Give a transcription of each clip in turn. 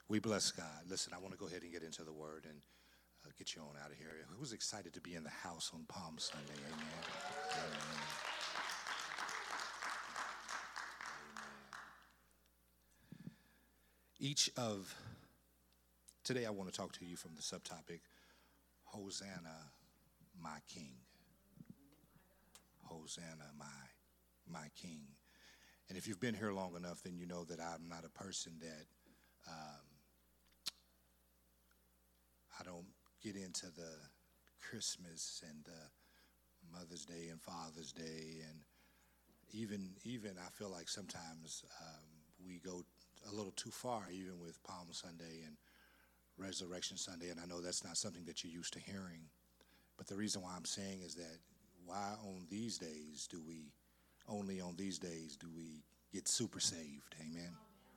We bless God. Listen, I want to go ahead and get into the word and get you on out of here. Who's excited to be in the house on Palm Sunday? Amen. Amen. Today I want to talk to you from the subtopic, Hosanna, my King. Hosanna, my King. And if you've been here long enough, then you know that I'm not a person that I don't get into the Christmas and the Mother's Day and Father's Day, and even I feel like sometimes we go a little too far, even with Palm Sunday and Resurrection Sunday, and I know that's not something that you're used to hearing. But the reason why I'm saying is that why only on these days do we get super saved? Amen.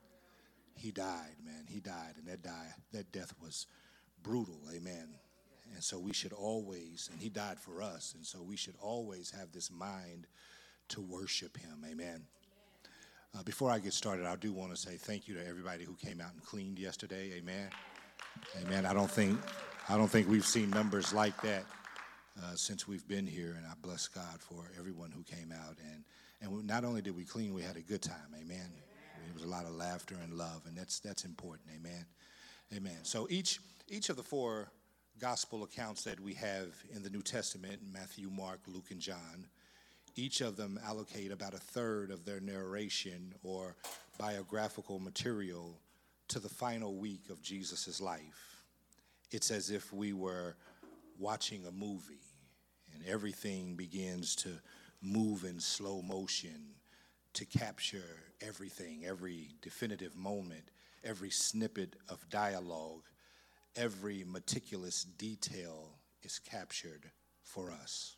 He died, man. He died, and that death was brutal. Amen. And so we should always, and he died for us, and so we should always have this mind to worship him. Amen. Before I get started, I do want to say thank you to everybody who came out and cleaned yesterday. Amen. Amen. I don't think we've seen numbers like that since we've been here, and I bless God for everyone who came out. And not only did we clean, we had a good time. Amen. There was a lot of laughter and love, and that's important. Amen. Amen. So each of the four gospel accounts that we have in the New Testament, Matthew, Mark, Luke, and John, each of them allocate about a third of their narration or biographical material to the final week of Jesus' life. It's as if we were watching a movie and everything begins to move in slow motion to capture everything, every definitive moment, every snippet of dialogue, every meticulous detail is captured for us.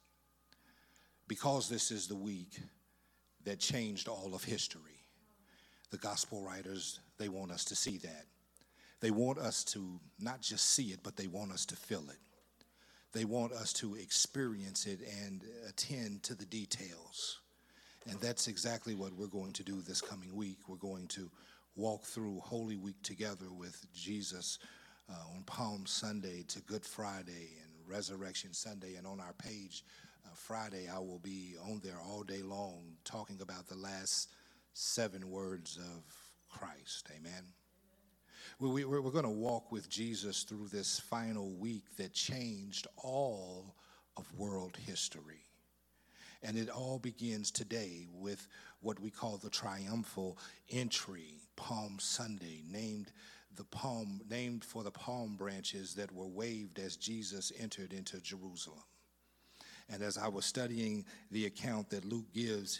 Because this is the week that changed all of history, the gospel writers, they want us to see that. They want us to not just see it, but they want us to feel it. They want us to experience it and attend to the details. And that's exactly what we're going to do this coming week. We're going to walk through Holy Week together with Jesus on Palm Sunday to Good Friday and Resurrection Sunday. And on our page Friday, I will be on there all day long talking about the last 7 words of Christ. Amen. We're going to walk with Jesus through this final week that changed all of world history. And it all begins today with what we call the triumphal entry, Palm Sunday, named for the palm branches that were waved as Jesus entered into Jerusalem. And as I was studying the account that Luke gives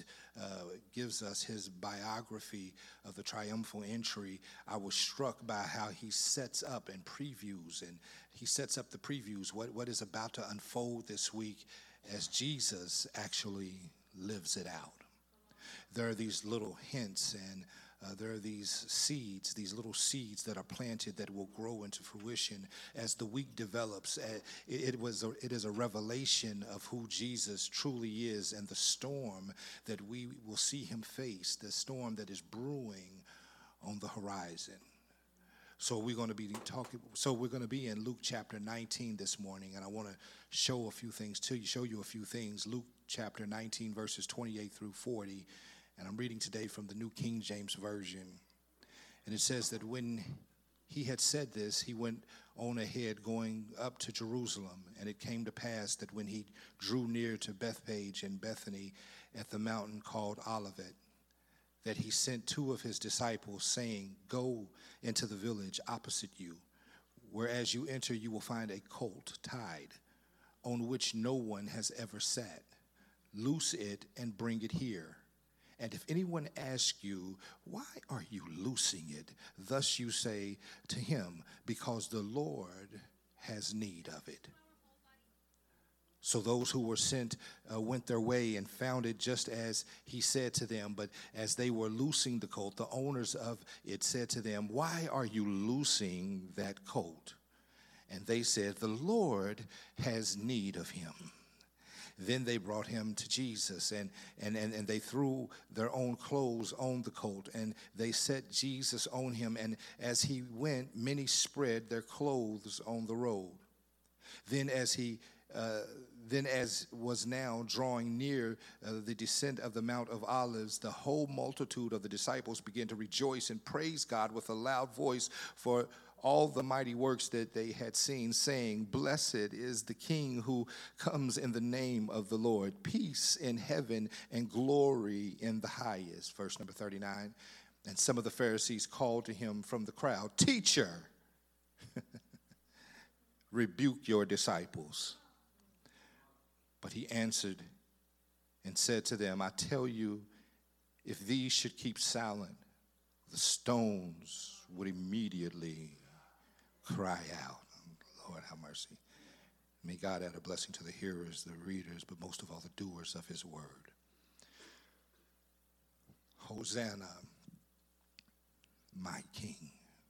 us his biography of the triumphal entry, I was struck by how he sets up and previews, and he sets up the previews, what is about to unfold this week as Jesus actually lives it out. There are these little hints and there are these seeds, these little seeds that are planted that will grow into fruition as the week develops. It is a revelation of who Jesus truly is and the storm that we will see him face, the storm that is brewing on the horizon. So we're going to be in Luke chapter 19 this morning, and I want to show you a few things. Luke chapter 19, verses 28 through 40. And I'm reading today from the New King James Version. And it says that when he had said this, he went on ahead going up to Jerusalem. And it came to pass that when he drew near to Bethphage and Bethany at the mountain called Olivet, that he sent 2 of his disciples, saying, "Go into the village opposite you, where as you enter you will find a colt tied, on which no one has ever sat. Loose it and bring it here. And if anyone asks you, 'Why are you loosing it?' thus you say to him, 'Because the Lord has need of it.'" So those who were sent went their way and found it just as he said to them. But as they were loosing the colt, the owners of it said to them, "Why are you loosing that colt?" And they said, "The Lord has need of him." Then they brought him to Jesus, and they threw their own clothes on the colt, and they set Jesus on him. And as he went, many spread their clothes on the road. Then as was now drawing near the descent of the Mount of Olives, the whole multitude of the disciples began to rejoice and praise God with a loud voice for all the mighty works that they had seen, saying, "Blessed is the King who comes in the name of the Lord. Peace in heaven and glory in the highest." Verse number 39. And some of the Pharisees called to him from the crowd, "Teacher, rebuke your disciples." But he answered and said to them, "I tell you, if these should keep silent, the stones would immediately cry out." Lord, have mercy. May God add a blessing to the hearers, the readers, but most of all the doers of his word. Hosanna, my King.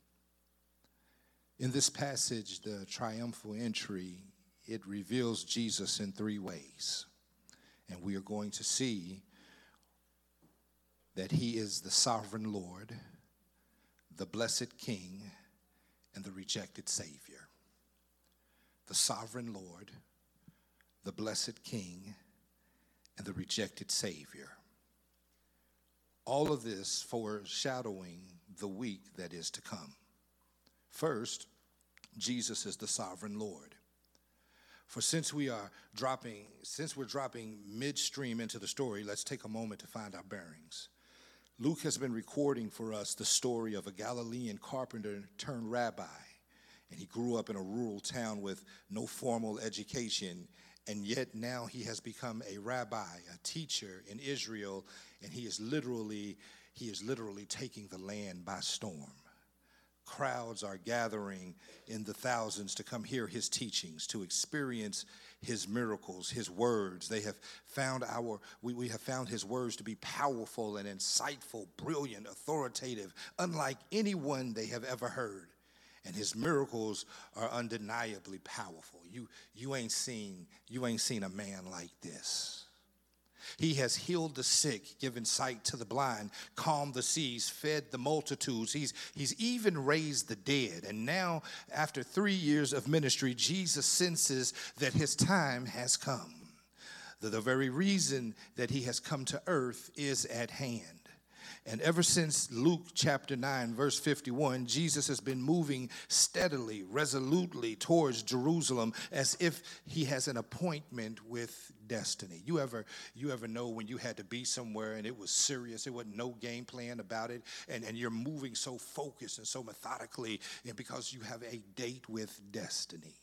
In this passage, the triumphal entry, it reveals Jesus in three ways. And we are going to see that he is the sovereign Lord, the blessed King, and the rejected Savior. The sovereign Lord, the blessed King, and the rejected Savior. All of this foreshadowing the week that is to come. First, Jesus is the sovereign Lord. For since we're dropping midstream into the story, let's take a moment to find our bearings. Luke has been recording for us the story of a Galilean carpenter turned rabbi. And he grew up in a rural town with no formal education. And yet now he has become a rabbi, a teacher in Israel. And he is literally taking the land by storm. Crowds are gathering in the thousands to come hear his teachings, to experience his miracles, his words. We have found his words to be powerful and insightful, brilliant, authoritative, unlike anyone they have ever heard. And his miracles are undeniably powerful. You ain't seen a man like this. He has healed the sick, given sight to the blind, calmed the seas, fed the multitudes. He's even raised the dead. And now, after 3 years of ministry, Jesus senses that his time has come. The very reason that he has come to earth is at hand. And ever since Luke chapter 9, verse 51, Jesus has been moving steadily, resolutely towards Jerusalem as if he has an appointment with destiny. You ever know when you had to be somewhere and it was serious, there wasn't no game plan about it, and you're moving so focused and so methodically because you have a date with destiny.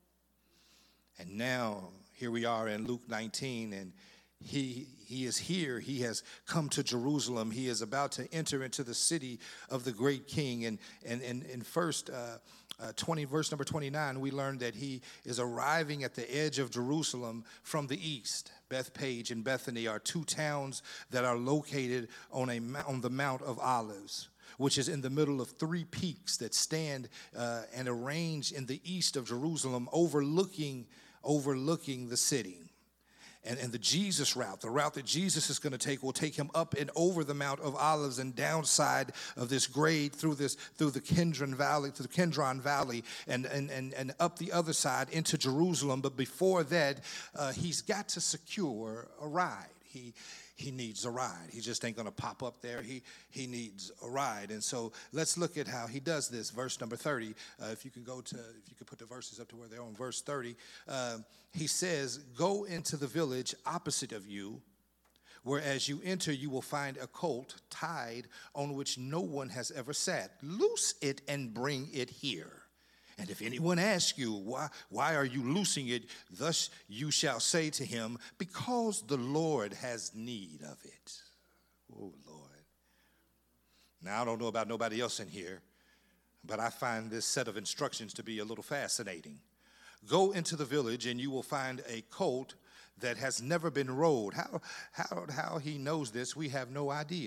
And now, here we are in Luke 19, and He is here. He has come to Jerusalem. He is about to enter into the city of the great King. And in verse number 29, we learn that he is arriving at the edge of Jerusalem from the east. Bethpage and Bethany are two towns that are located on the Mount of Olives, which is in the middle of three peaks that stand and arranged in the east of Jerusalem, overlooking the city. And the Jesus route, the route that Jesus is going to take, will take him up and over the Mount of Olives and downside of this grade through the Kidron Valley, and up the other side into Jerusalem. But before that, he's got to secure a ride. He needs a ride. He just ain't going to pop up there. He needs a ride. And so let's look at how he does this. Verse number 30. If you could put the verses up to where they're on. Verse 30. He says, "Go into the village opposite of you, where as you enter you will find a colt tied on which no one has ever sat. Loose it and bring it here. And if anyone asks you, why are you loosing it? Thus you shall say to him, because the Lord has need of it." Oh, Lord. Now, I don't know about nobody else in here, but I find this set of instructions to be a little fascinating. Go into the village and you will find a colt that has never been rode. How he knows this, we have no idea.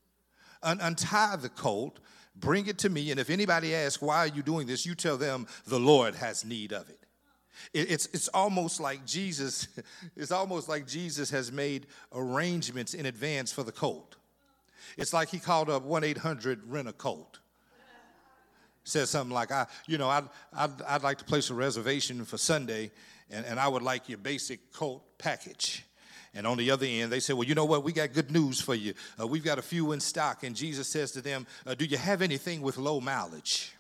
Untie the colt, bring it to me, and if anybody asks, why are you doing this, you tell them the Lord has need of it. It's almost like Jesus, it's almost like Jesus has made arrangements in advance for the colt. It's like he called up 1-800-rent-a-colt. Says something like, I'd like to place a reservation for Sunday, and I would like your basic colt package. And on the other end, they said, well, you know what? We got good news for you. We've got a few in stock. And Jesus says to them, do you have anything with low mileage?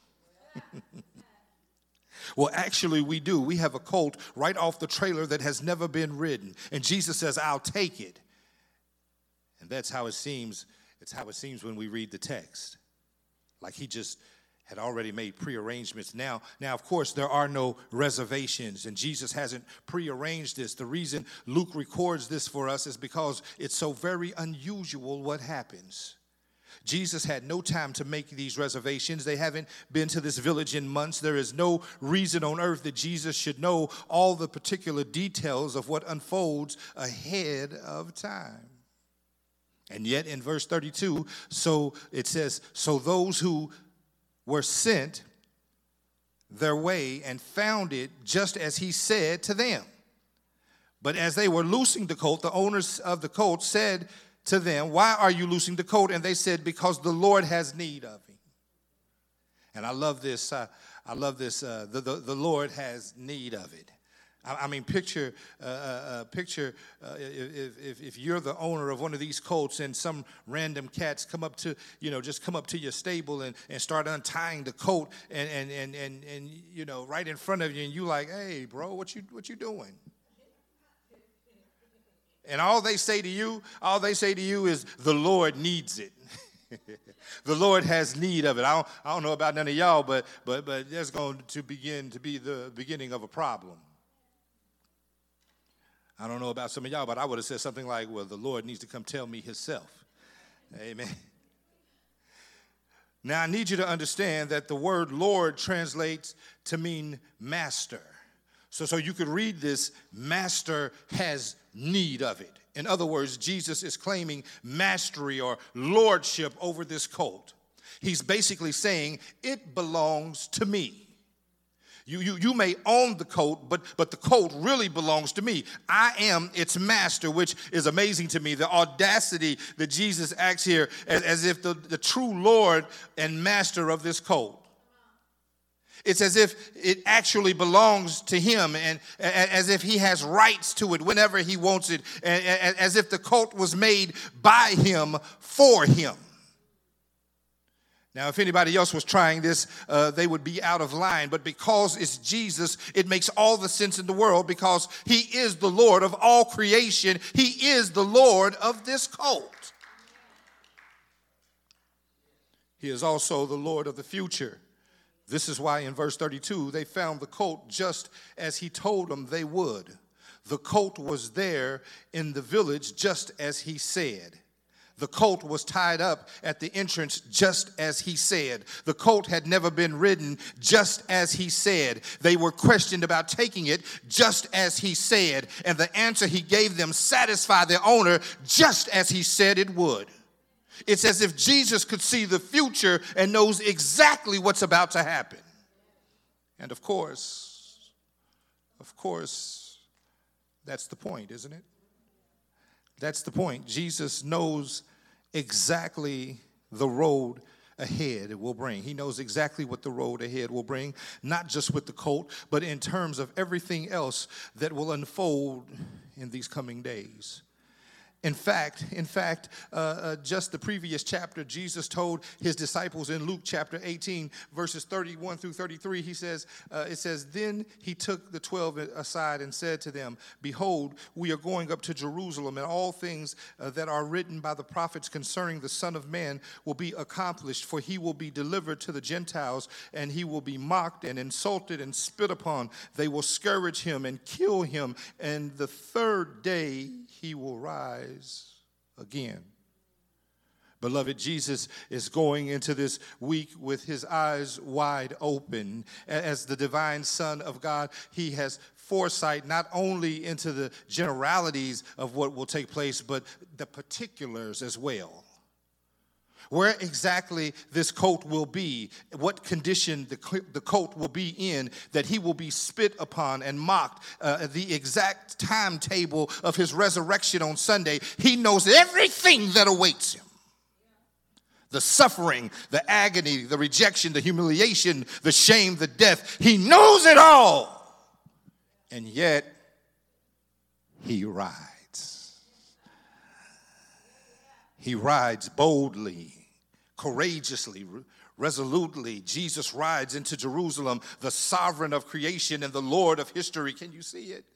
Well, actually, we do. We have a colt right off the trailer that has never been ridden. And Jesus says, I'll take it. And that's how it seems. It's how it seems when we read the text. Like he just had already made prearrangements. Now, of course, there are no reservations, and Jesus hasn't prearranged this. The reason Luke records this for us is because it's so very unusual what happens. Jesus had no time to make these reservations. They haven't been to this village in months. There is no reason on earth that Jesus should know all the particular details of what unfolds ahead of time. And yet in verse 32, so it says, so those who were sent their way and found it just as he said to them. But as they were loosing the colt, the owners of the colt said to them, why are you loosing the colt? And they said, because the Lord has need of him. And I love this. The Lord has need of it. I mean, picture if you're the owner of one of these colts and some random cats come up to your stable and start untying the colt and right in front of you, and you like, hey, bro, what you doing? And all they say to you is the Lord needs it. The Lord has need of it. I don't know about none of y'all, but that's going to begin to be the beginning of a problem. I don't know about some of y'all, but I would have said something like, well, the Lord needs to come tell me himself. Amen. Now, I need you to understand that the word Lord translates to mean master. So you could read this, master has need of it. In other words, Jesus is claiming mastery or lordship over this colt. He's basically saying, it belongs to me. You may own the colt, but the colt really belongs to me. I am its master, which is amazing to me. The audacity that Jesus acts here as if the true Lord and master of this colt. It's as if it actually belongs to him, and as if he has rights to it whenever he wants it, as if the colt was made by him for him. Now, if anybody else was trying this, they would be out of line. But because it's Jesus, it makes all the sense in the world, because he is the Lord of all creation. He is the Lord of this colt. He is also the Lord of the future. This is why in verse 32, they found the colt just as he told them they would. The colt was there in the village just as he said. The colt was tied up at the entrance just as he said. The colt had never been ridden just as he said. They were questioned about taking it just as he said. And the answer he gave them satisfied their owner just as he said it would. It's as if Jesus could see the future and knows exactly what's about to happen. And of course, that's the point, isn't it? That's the point. Jesus knows exactly the road ahead will bring. He knows exactly what the road ahead will bring, not just with the colt, but in terms of everything else that will unfold in these coming days. In fact, just the previous chapter, Jesus told his disciples in Luke chapter 18, verses 31 through 33, it says, then he took the 12 aside and said to them, behold, we are going up to Jerusalem, and all things that are written by the prophets concerning the Son of Man will be accomplished, for he will be delivered to the Gentiles, and he will be mocked and insulted and spit upon. They will scourge him and kill him, and the third day he will rise again. Beloved, Jesus is going into this week with his eyes wide open. As the divine Son of God, he has foresight not only into the generalities of what will take place, but the particulars as well. where exactly this colt will be, what condition the colt will be in, that he will be spit upon and mocked, the exact timetable of his resurrection on Sunday. He knows everything that awaits him. The suffering, the agony, the rejection, the humiliation, the shame, the death. He knows it all. And yet, he rides. He rides boldly, courageously, resolutely. Jesus rides into Jerusalem, the sovereign of creation and the Lord of history. Can you see it?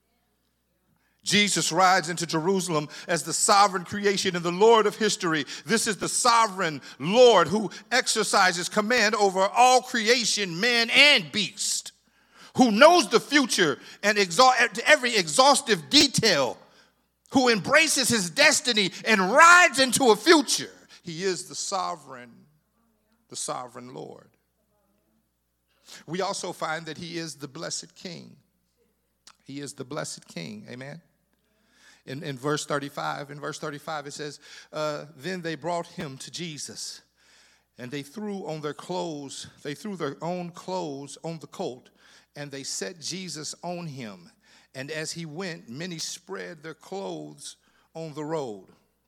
Jesus rides into Jerusalem as the sovereign creation and the Lord of history. This is the sovereign Lord who exercises command over all creation, man and beast, who knows the future and every exhaustive detail, who embraces his destiny and rides into a future. He is the sovereign Lord. We also find that he is the blessed King. He is the blessed King. Amen. In verse 35, it says, then they brought him to Jesus, and they threw their own clothes on the colt, and they set Jesus on him. And as he went, many spread their clothes on the road.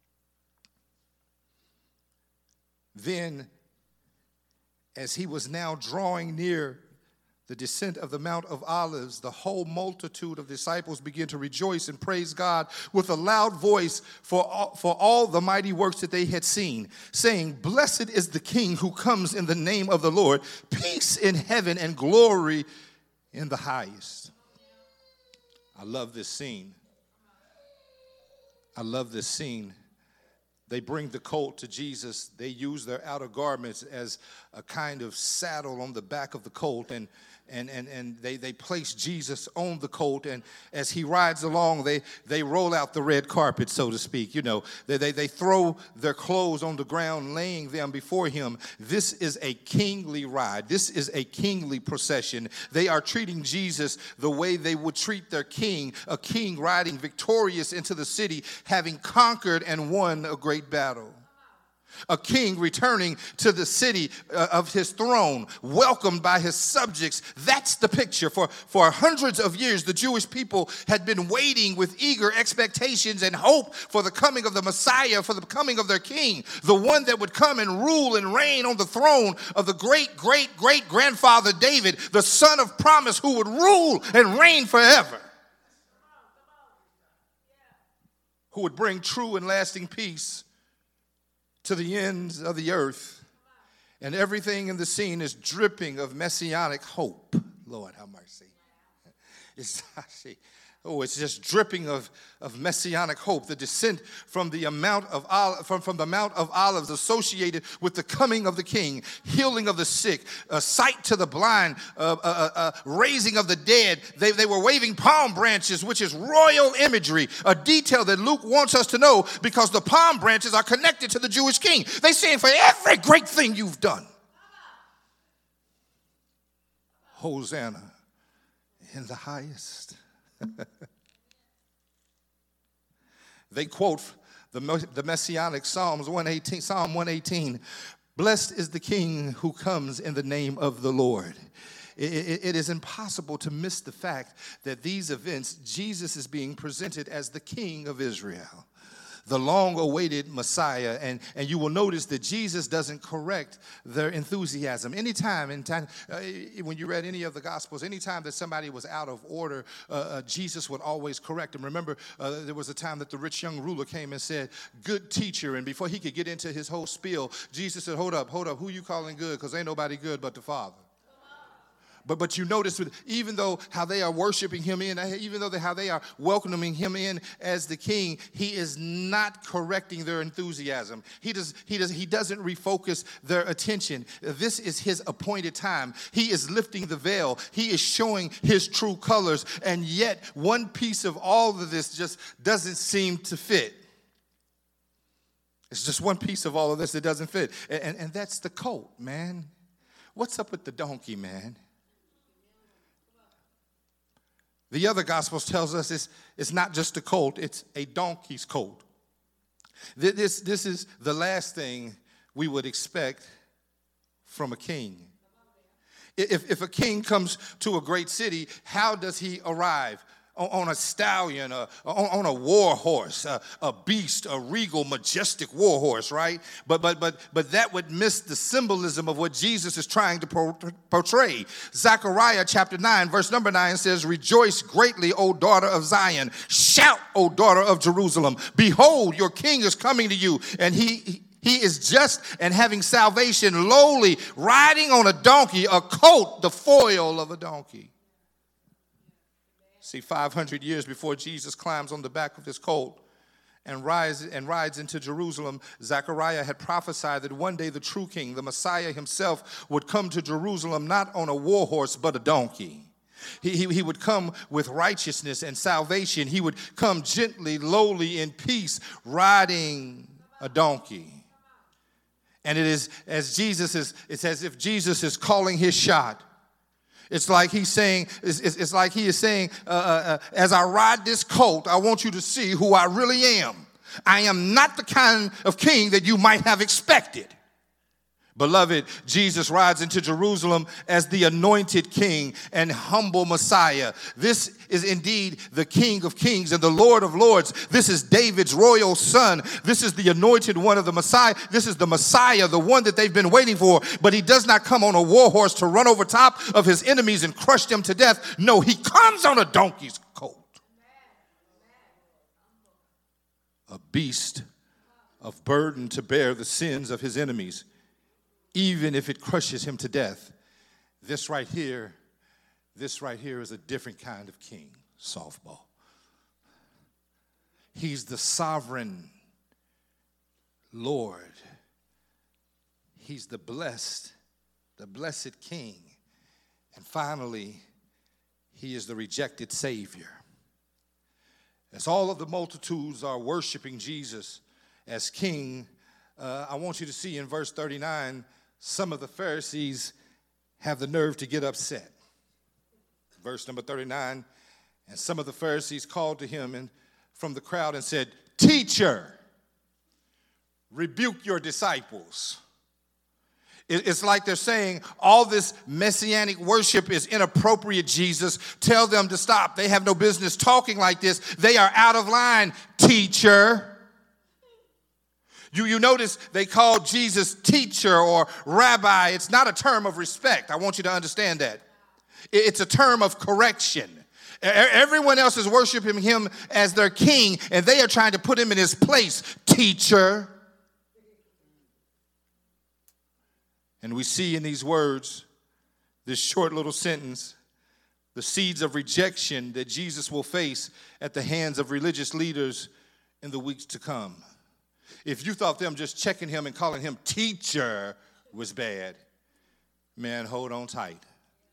Then, as he was now drawing near the descent of the Mount of Olives, the whole multitude of disciples began to rejoice and praise God with a loud voice for all the mighty works that they had seen, saying, "Blessed is the King who comes in the name of the Lord, peace in heaven and glory in the highest." I love this scene. They bring the colt to Jesus. They use their outer garments as a kind of saddle on the back of the colt, and they place Jesus on the colt, and as he rides along, they roll out the red carpet, so to speak. You know, they throw their clothes on the ground, laying them before him. This is a kingly ride. This is a kingly procession. They are treating Jesus the way they would treat their king, a king riding victorious into the city, having conquered and won a great battle. A king returning to the city of his throne, welcomed by his subjects. That's the picture. For hundreds of years, the Jewish people had been waiting with eager expectations and hope for the coming of the Messiah, for the coming of their king, the one that would come and rule and reign on the throne of the great-great-great-grandfather David, the son of promise who would rule and reign forever, who would bring true and lasting peace to the ends of the earth. And everything in the scene is dripping of messianic hope. Lord, have mercy. It's just dripping of messianic hope. The descent from the Mount of Olives associated with the coming of the King, healing of the sick, sight to the blind, raising of the dead. They were waving palm branches, which is royal imagery, a detail that Luke wants us to know because the palm branches are connected to the Jewish king. They're saying, for every great thing you've done, Hosanna in the highest. They quote the Messianic Psalm 118. Blessed is the King who comes in the name of the Lord. It is impossible to miss the fact that these events, Jesus is being presented as the King of Israel, the long-awaited Messiah. And you will notice that Jesus doesn't correct their enthusiasm. Anytime, when you read any of the Gospels, anytime that somebody was out of order, Jesus would always correct them. Remember, there was a time that the rich young ruler came and said, "Good teacher," and before he could get into his whole spiel, Jesus said, hold up, who you calling good? Because ain't nobody good but the Father. But you notice, even though how they are worshiping him in, even though how they are welcoming him in as the king, he is not correcting their enthusiasm. He doesn't refocus their attention. This is his appointed time. He is lifting the veil. He is showing his true colors. And yet, one piece of all of this just doesn't seem to fit. It's just one piece of all of this that doesn't fit. And that's the colt, man. What's up with the donkey, man? The other Gospels tells us it's not just a colt, it's a donkey's colt. This is the last thing we would expect from a king. If a king comes to a great city, how does he arrive? On a stallion, on a war horse, a beast, a regal, majestic war horse, right? But that would miss the symbolism of what Jesus is trying to portray. Zechariah chapter 9, verse number 9 says, "Rejoice greatly, O daughter of Zion. Shout, O daughter of Jerusalem. Behold, your king is coming to you, and he is just and having salvation, lowly, riding on a donkey, a colt, the foal of a donkey." See, 500 years before Jesus climbs on the back of his colt and rides into Jerusalem, Zechariah had prophesied that one day the true king, the Messiah himself, would come to Jerusalem not on a war horse but a donkey. He would come with righteousness and salvation. He would come gently, lowly, in peace, riding a donkey. And it's as if Jesus is calling his shot. It's like he's saying, it's like he is saying, as I ride this colt, I want you to see who I really am. I am not the kind of king that you might have expected. Beloved, Jesus rides into Jerusalem as the anointed king and humble Messiah. This is indeed the King of Kings and the Lord of Lords. This is David's royal son. This is the anointed one of the Messiah. This is the Messiah, the one that they've been waiting for. But he does not come on a war horse to run over top of his enemies and crush them to death. No, he comes on a donkey's colt. A beast of burden to bear the sins of his enemies, even if it crushes him to death. This right here is a different kind of king. Softball. He's the sovereign Lord. He's the blessed king. And finally, he is the rejected Savior. As all of the multitudes are worshiping Jesus as king, I want you to see in verse 39, some of the Pharisees have the nerve to get upset. Verse number 39, and some of the Pharisees called to him from the crowd and said, "Teacher, rebuke your disciples." It's like they're saying, all this messianic worship is inappropriate, Jesus. Tell them to stop. They have no business talking like this. They are out of line, teacher. You notice they called Jesus teacher or rabbi. It's not a term of respect. I want you to understand that. It's a term of correction. Everyone else is worshiping him as their king, and they are trying to put him in his place, teacher. And we see in these words, this short little sentence, the seeds of rejection that Jesus will face at the hands of religious leaders in the weeks to come. If you thought them just checking him and calling him teacher was bad, man, hold on tight.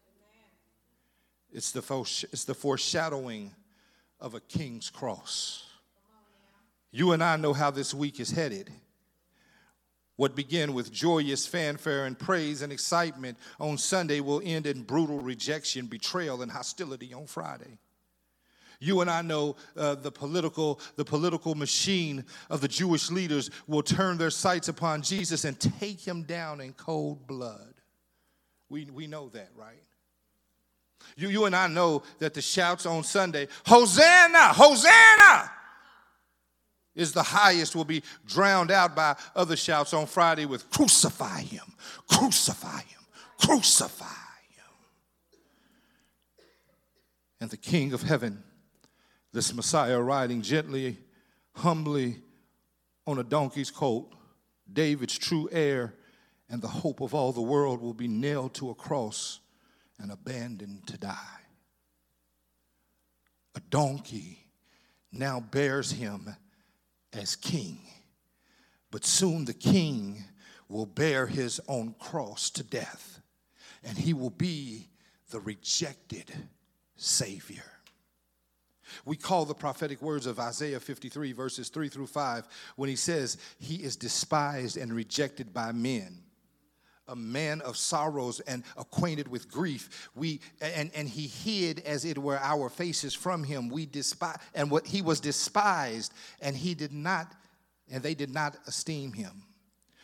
It's the foreshadowing of a king's cross. You and I know how this week is headed. What began with joyous fanfare and praise and excitement on Sunday will end in brutal rejection, betrayal, and hostility on Friday. You and I know the political machine of the Jewish leaders will turn their sights upon Jesus and take him down in cold blood. We know that, right? You and I know that the shouts on Sunday, Hosanna, Hosanna, is the highest, will be drowned out by other shouts on Friday with crucify him, crucify him, crucify him. And the King of heaven, this Messiah riding gently, humbly on a donkey's colt, David's true heir and the hope of all the world, will be nailed to a cross and abandoned to die. A donkey now bears him as king, but soon the king will bear his own cross to death, and he will be the rejected Savior. We call the prophetic words of Isaiah 53, verses 3 through 5, when he says, he is despised and rejected by men, a man of sorrows and acquainted with grief. And he hid, as it were, our faces from him. We despise, and what he was despised, and they did not esteem him.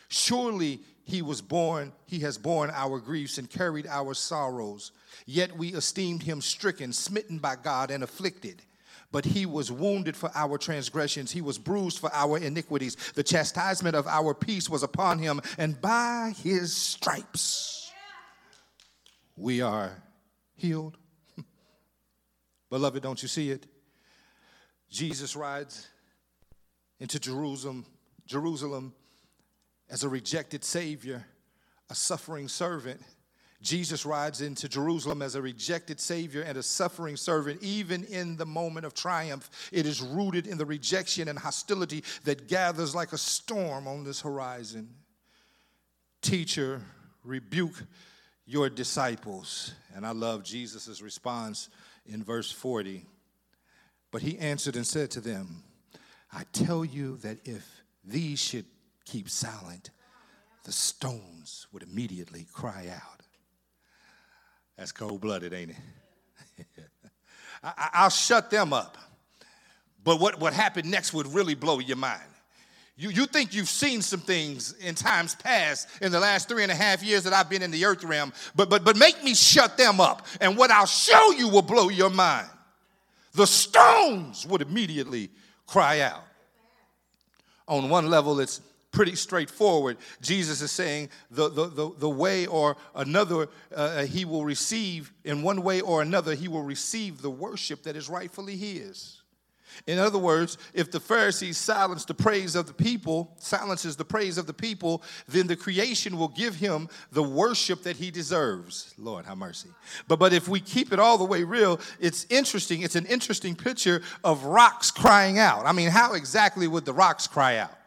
Surely he has borne our griefs and carried our sorrows. Yet we esteemed him stricken, smitten by God, and afflicted. But he was wounded for our transgressions. He was bruised for our iniquities. The chastisement of our peace was upon him, and by his stripes we are healed. Beloved, don't you see it? Jesus rides into Jerusalem as a rejected Savior, a suffering servant. Jesus rides into Jerusalem as a rejected Savior and a suffering servant. Even in the moment of triumph, it is rooted in the rejection and hostility that gathers like a storm on this horizon. Teacher, rebuke your disciples. And I love Jesus' response in verse 40. But he answered and said to them, I tell you that if these should keep silent, the stones would immediately cry out. That's cold-blooded, ain't it? I'll shut them up. But what happened next would really blow your mind. You think you've seen some things in times past in the last 3.5 years that I've been in the earth realm, but make me shut them up, and what I'll show you will blow your mind. The stones would immediately cry out. On one level, it's pretty straightforward. Jesus is saying the way or another he will receive, in one way or another, he will receive the worship that is rightfully his. In other words, if the Pharisees silences the praise of the people, then the creation will give him the worship that he deserves. Lord, have mercy. But if we keep it all the way real, it's interesting. It's an interesting picture of rocks crying out. I mean, how exactly would the rocks cry out?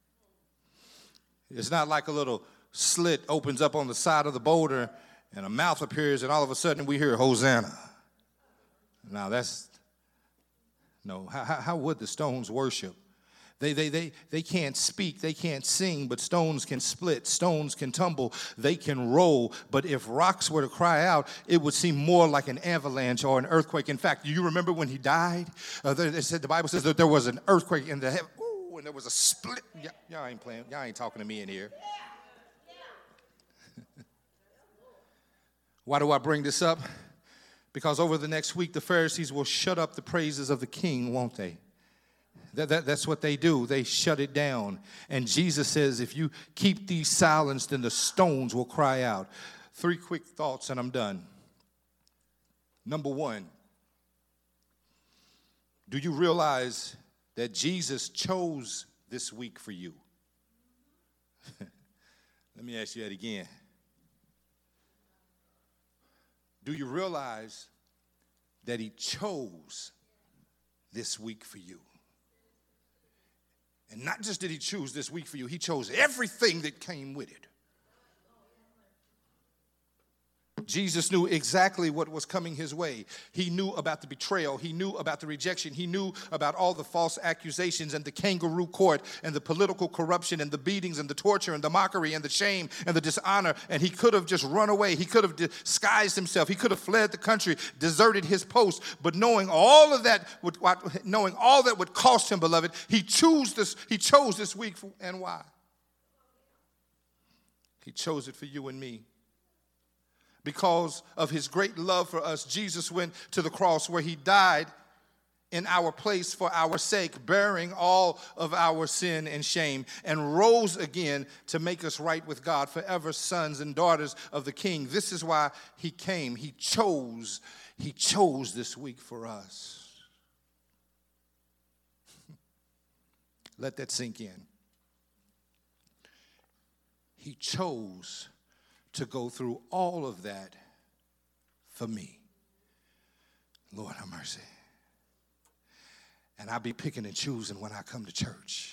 It's not like a little slit opens up on the side of the boulder and a mouth appears and all of a sudden we hear Hosanna. Now how would the stones worship? They can't speak, they can't sing, but stones can split, stones can tumble, they can roll. But if rocks were to cry out, it would seem more like an avalanche or an earthquake. In fact, do you remember when he died? The Bible says that there was an earthquake in the heaven. And there was a split. Y'all ain't playing. Y'all ain't talking to me in here. Why do I bring this up? Because over the next week, the Pharisees will shut up the praises of the king, won't they? That's what they do. They shut it down. And Jesus says, if you keep these silenced, then the stones will cry out. 3 quick thoughts and I'm done. Number 1, do you realize that Jesus chose this week for you? Let me ask you that again. Do you realize that he chose this week for you? And not just did he choose this week for you, he chose everything that came with it. Jesus knew exactly what was coming his way. He knew about the betrayal. He knew about the rejection. He knew about all the false accusations and the kangaroo court and the political corruption and the beatings and the torture and the mockery and the shame and the dishonor. And he could have just run away. He could have disguised himself. He could have fled the country, deserted his post. But knowing all that would cost him, beloved, he chose this week. And why? He chose it for you and me. Because of his great love for us, Jesus went to the cross where he died in our place for our sake, bearing all of our sin and shame, and rose again to make us right with God, forever sons and daughters of the King. This is why he came. He chose this week for us. Let that sink in. He chose to go through all of that for me. Lord have mercy. And I'll be picking and choosing when I come to church.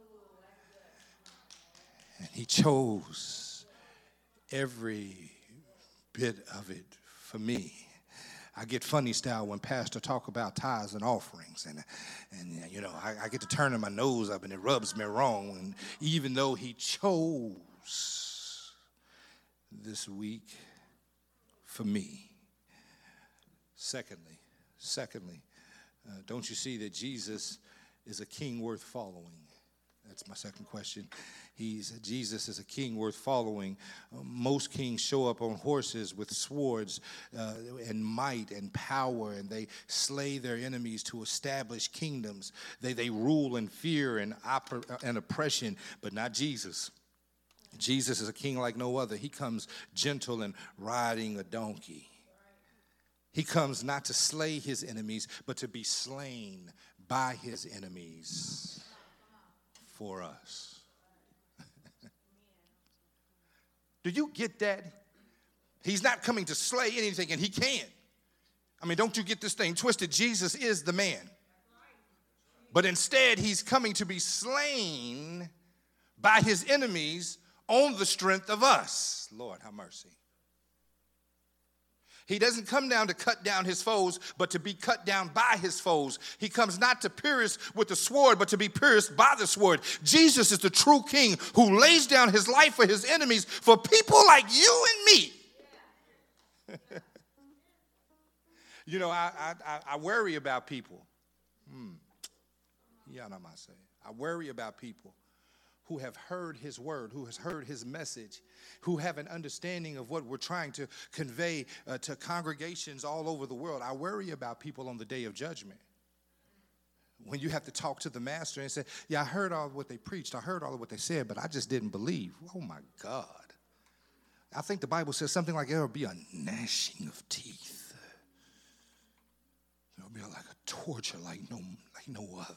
And he chose every bit of it for me. I get funny style when pastor talk about tithes and offerings. And you know, I get to turning my nose up and it rubs me wrong. And even though he chose this week for me. Secondly, don't you see that Jesus is a king worth following? That's my second question. Jesus is a king worth following. Most kings show up on horses with swords and might and power, and they slay their enemies to establish kingdoms. They rule in fear and oppression, but not Jesus. Jesus is a king like no other. He comes gentle and riding a donkey. He comes not to slay his enemies, but to be slain by his enemies for us. Do you get that? He's not coming to slay anything, and he can't. I mean, don't you get this thing twisted? Jesus is the man. But instead, he's coming to be slain by his enemies on the strength of us. Lord, have mercy. He doesn't come down to cut down his foes, but to be cut down by his foes. He comes not to pierce with the sword, but to be pierced by the sword. Jesus is the true king who lays down his life for his enemies, for people like you and me. You know, I worry about people. I worry about people who have heard his word, who has heard his message, who have an understanding of what we're trying to convey to congregations all over the world. I worry about people on the day of judgment. When you have to talk to the master and say, yeah, I heard all of what they preached, I heard all of what they said, but I just didn't believe. Oh my God. I think the Bible says something like there will be a gnashing of teeth. There will be like a torture like no other.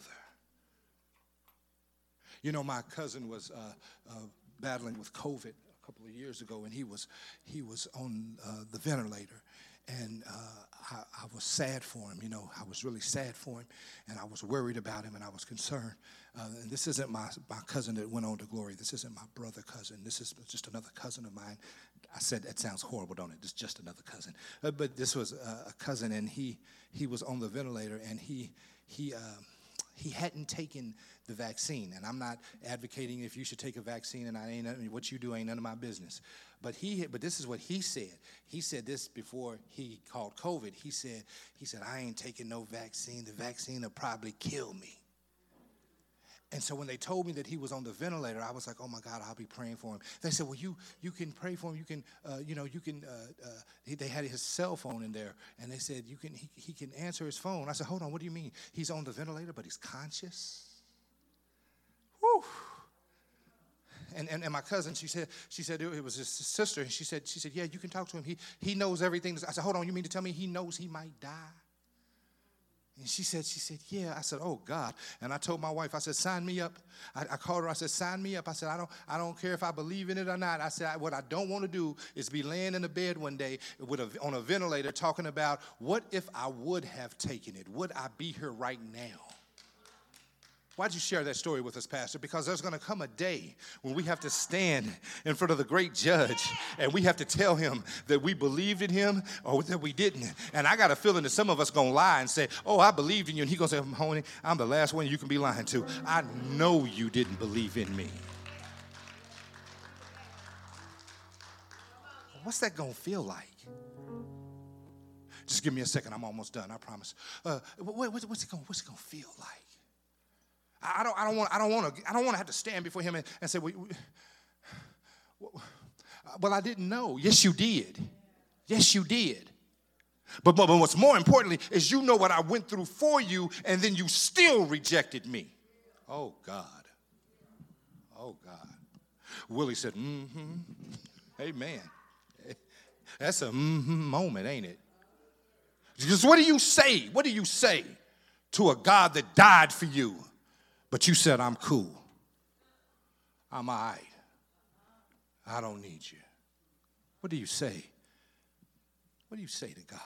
You know, my cousin was battling with COVID a couple of years ago, and he was on the ventilator, and I was sad for him. You know, I was really sad for him, and I was worried about him, and I was concerned. And this isn't my cousin that went on to glory. This isn't my brother cousin. This is just another cousin of mine. I said that sounds horrible, don't it? It's just another cousin. But this was a cousin, and he was on the ventilator, and he hadn't taken the vaccine. And I'm not advocating if you should take a vaccine, and what you do ain't none of my business. But this is what he said. He said this before he caught COVID. He said, I ain't taking no vaccine. The vaccine will probably kill me. And so when they told me that he was on the ventilator, I was like, oh my God, I'll be praying for him. They said, well, you can pray for him. You can, they had his cell phone in there, and they said, he can answer his phone. I said, hold on, what do you mean? He's on the ventilator, but he's conscious? Whew. And my cousin, she said it was his sister, and she said, yeah, you can talk to him. He knows everything. I said, hold on, you mean to tell me he knows he might die? And she said, yeah. I said, oh, God. And I told my wife, I said, sign me up. I called her. I said, sign me up. I said, I don't care if I believe in it or not. I said, what I don't want to do is be laying in a bed one day on a ventilator talking about, what if I would have taken it? Would I be here right now? Why'd you share that story with us, Pastor? Because there's going to come a day when we have to stand in front of the great judge, and we have to tell him that we believed in him or that we didn't. And I got a feeling that some of us going to lie and say, oh, I believed in you. And he's going to say, honey, I'm the last one you can be lying to. I know you didn't believe in me. What's that going to feel like? Just give me a second. I'm almost done, I promise. What's it going to feel like? I don't want to have to stand before him and say, well, I didn't know. Yes, you did. Yes, you did. But what's more importantly is you know what I went through for you, and then you still rejected me. Oh, God. Oh, God. Willie said, Amen. That's a moment, ain't it? Because what do you say? What do you say to a God that died for you? But you said, I'm cool. I'm all right. I don't need you. What do you say? What do you say to God?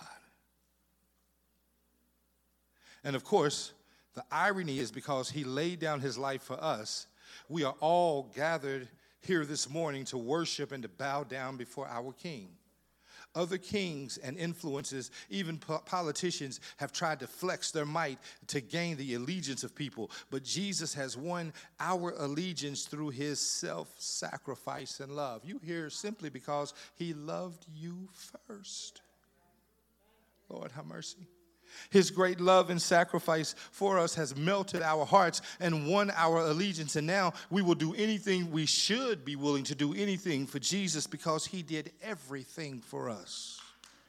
And of course, the irony is because he laid down his life for us, we are all gathered here this morning to worship and to bow down before our King. Other kings and influences, even politicians, have tried to flex their might to gain the allegiance of people. But Jesus has won our allegiance through his self-sacrifice and love. You here simply because he loved you first. Lord, have mercy. His great love and sacrifice for us has melted our hearts and won our allegiance. And now we will do anything, we should be willing to do anything for Jesus because he did everything for us.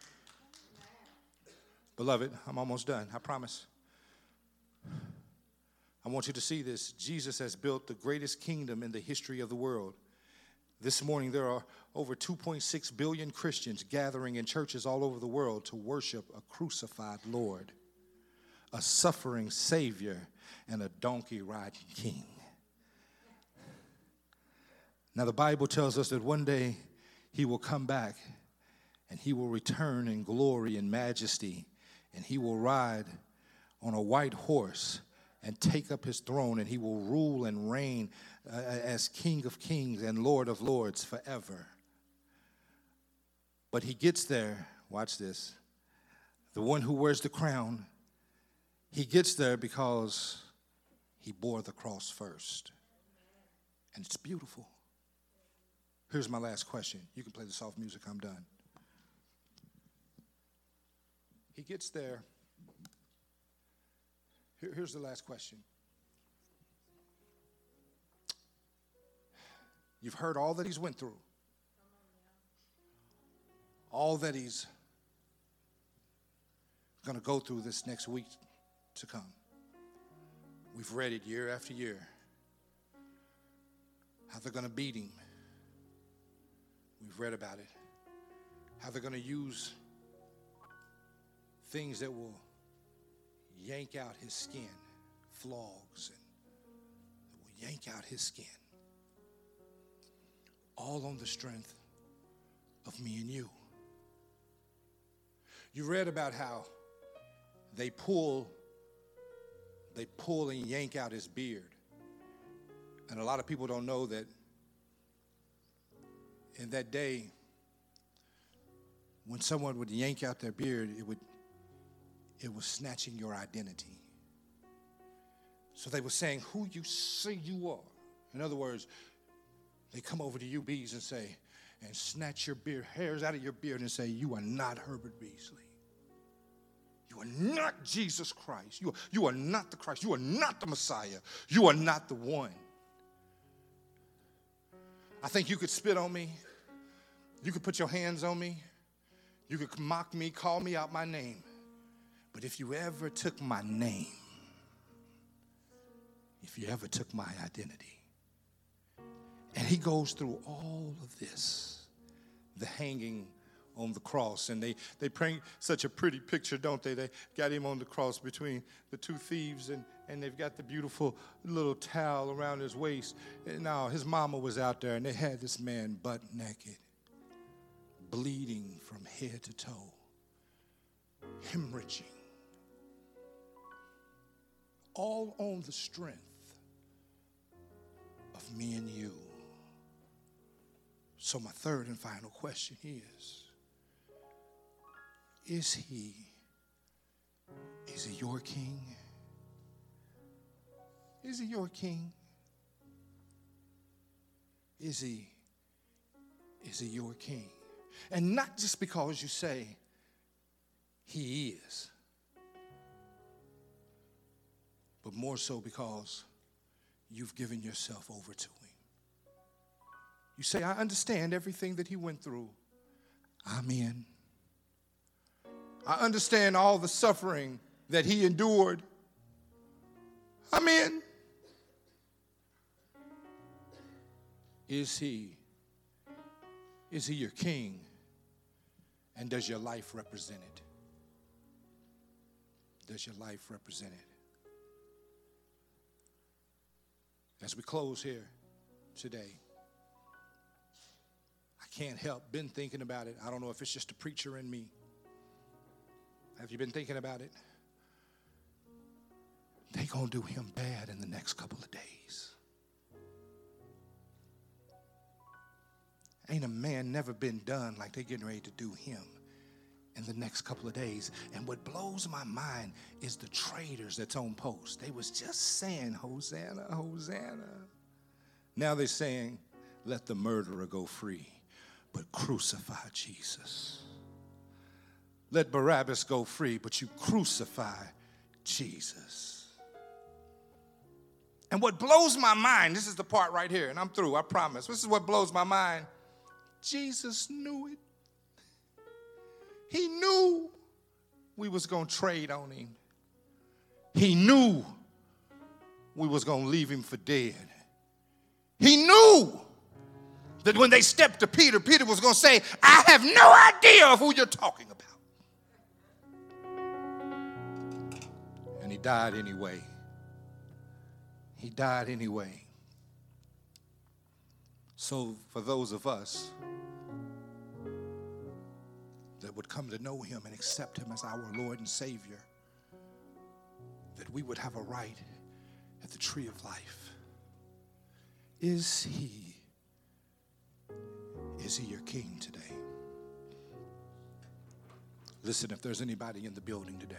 Beloved, I'm almost done, I promise. I want you to see this. Jesus has built the greatest kingdom in the history of the world. This morning, there are over 2.6 billion Christians gathering in churches all over the world to worship a crucified Lord, a suffering Savior, and a donkey-riding King. Now, the Bible tells us that one day he will come back and he will return in glory and majesty, and he will ride on a white horse and take up his throne, and he will rule and reign as King of Kings and Lord of Lords forever. But he gets there, watch this, the one who wears the crown, he gets there because he bore the cross first. And it's beautiful. Here's my last question. You can play the soft music, I'm done. He gets there. Here's the last question. You've heard all that he's went through. All that he's going to go through this next week to come. We've read it year after year. How they're going to beat him. We've read about it. How they're going to use things that will yank out his skin, flogs, and will yank out his skin. All on the strength of me and you. You read about how they pull and yank out his beard. And a lot of people don't know that in that day, when someone would yank out their beard, it was snatching your identity. So they were saying, who you say you are. In other words, they come over to you, Bees, and say, and snatch your beard, hairs out of your beard and say, you are not Herbert Beasley. You are not Jesus Christ. You are not the Christ. You are not the Messiah. You are not the one. I think you could spit on me. You could put your hands on me. You could mock me, call me out my name. But if you ever took my name, if you ever took my identity, and he goes through all of this, the hanging on the cross, and they paint such a pretty picture, don't they? They got him on the cross between the two thieves, and they've got the beautiful little towel around his waist. And now his mama was out there, and they had this man butt naked, bleeding from head to toe, hemorrhaging, all on the strength of me and you. So my third and final question is he your king? Is he your king? Is he your king? And not just because you say he is, but more so because you've given yourself over to him. You say, I understand everything that he went through. I'm in. I understand all the suffering that he endured. I'm in. Is he your king? And does your life represent it? Does your life represent it? As we close here today, I can't help, been thinking about it. I don't know if it's just a preacher in me. Have you been thinking about it? They're going to do him bad in the next couple of days. Ain't a man never been done like they're getting ready to do him in the next couple of days. And what blows my mind is the traitors that's on post. They was just saying, Hosanna, Hosanna. Now they're saying, let the murderer go free, but crucify Jesus. let Barabbas go free, but you crucify Jesus. And what blows my mind, this is the part right here, and I'm through, I promise. This is what blows my mind. Jesus knew it. He knew we was going to trade on him. He knew we was going to leave him for dead. He knew that when they stepped to Peter, Peter was going to say, I have no idea of who you're talking about. And he died anyway. He died anyway. So for those of us that would come to know him and accept him as our Lord and Savior, that we would have a right at the tree of life. Is he your king today? Listen, if there's anybody in the building today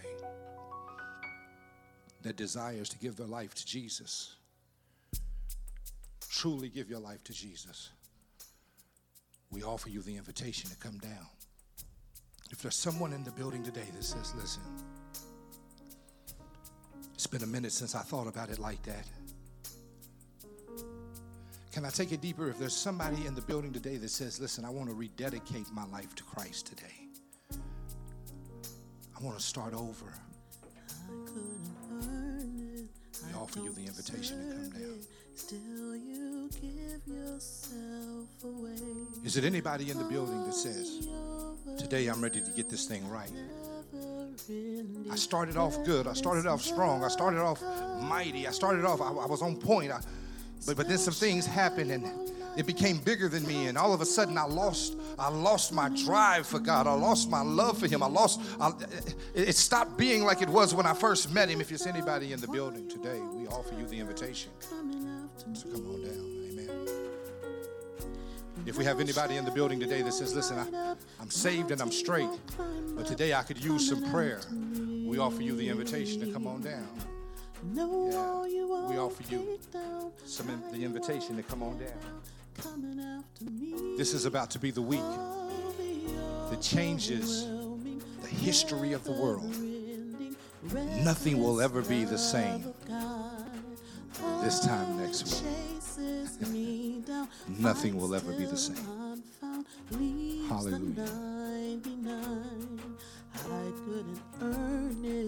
that desires to give their life to Jesus, truly give your life to Jesus, we offer you the invitation to come down. If there's someone in the building today that says, listen, it's been a minute since I thought about it like that. Can I take it deeper? If there's somebody in the building today that says, listen, I want to rededicate my life to Christ today. I want to start over. We offer you the invitation to come down. Still you give yourself away. Is it anybody in the building that says, today I'm ready to get this thing right? I started off good. I started off strong. I started off mighty. I started off, I was on point. But then some things happened and it became bigger than me. And all of a sudden I lost my drive for God. I lost my love for him. It stopped being like it was when I first met him. If there's anybody in the building today, we offer you the invitation. So come on down. Amen. If we have anybody in the building today that says, listen, I'm saved and I'm straight, but today I could use some prayer, we offer you the invitation to come on down. Yeah, we offer you the invitation to come on down. This is about to be the week that changes the history of the world. Nothing will ever be the same this time next week. Nothing will ever be the same. Hallelujah.